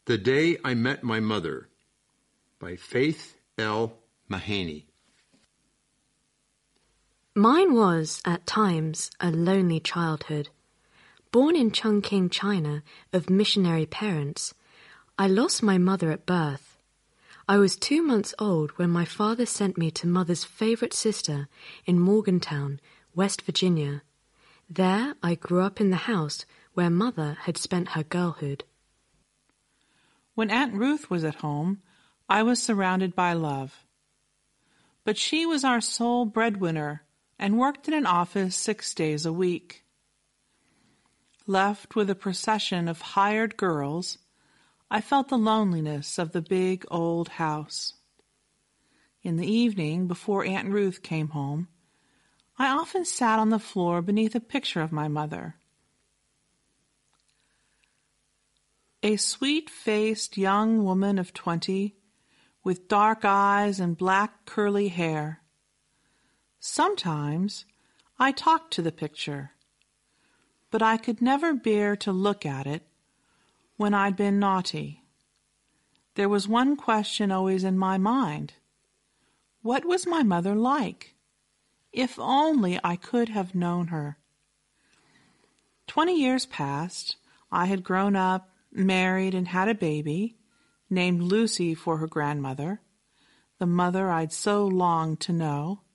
The Day I Met My Mother by Faith L. Mahaney. Mine was, at times, a lonely childhood. Born in Chungking, China, of missionary parents, I lost my mother at birth. I was 2 months old when my father sent me to Mother's favorite sister in Morgantown, West Virginia. There I grew up in the house where Mother had spent her girlhood. When Aunt Ruth was at home, I was surrounded by love. But she was our sole breadwinner and worked in an office 6 days a week. Left with a procession of hired girls, I felt the loneliness of the big old house. In the evening, before Aunt Ruth came home, I often sat on the floor beneath a picture of my mother. A sweet-faced young woman of 20, with dark eyes and black curly hair. Sometimes I talked to the picture, but I could never bear to look at it when I'd been naughty. There was one question always in my mind. What was my mother like? If only I could have known her. 20 years passed. I had grown up, married, and had a baby, named Lucy for her grandmother, the mother I'd so longed to know.